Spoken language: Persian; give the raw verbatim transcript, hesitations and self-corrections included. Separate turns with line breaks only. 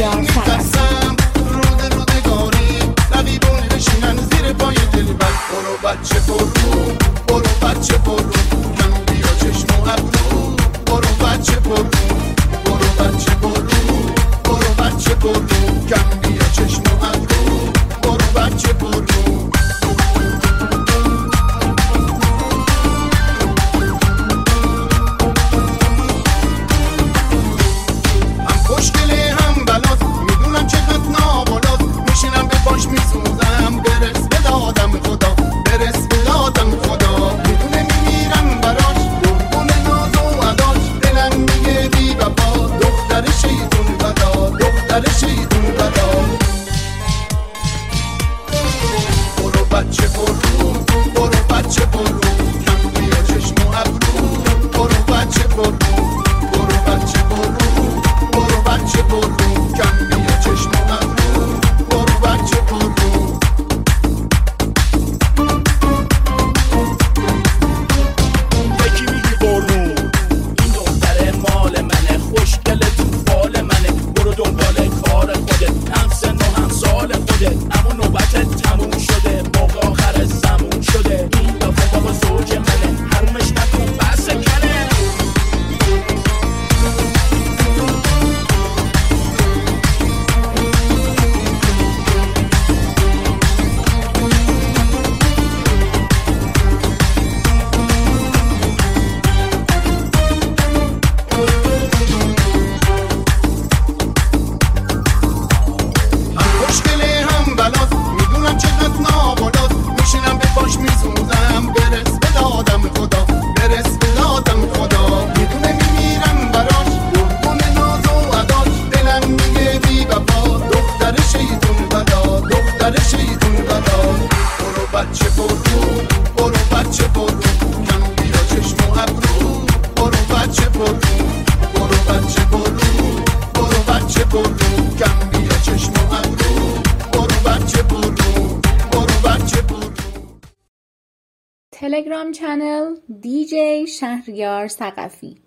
شهریار سقفی.
رود رودگاری رقیبون بشینن زیر پای دلبر. برو بچه برو، برو بچه برو، کنو بیا چشم و ابرو. برو بچه برو، برو بچه برو، برو بچه برو، کنو بیا چشم و ابرو. برو بچه برو. میسوزم برس به دادم خدا، برس به دادم خدا. میدونه میمیرم براش، قربون ناز و عداش. دلم میگه بی وفا، دختر شیطون بدا، دختر شیطون بدا. برو بچه برو، برو بچه برو، کم بیا چشم و ابرو. برو بچه برو، برو بچه برو، برو بچه برو، کم بیا چشم و ابرو. برو بچه برو.
تلگرام چنل دی جی شهریار سقفی.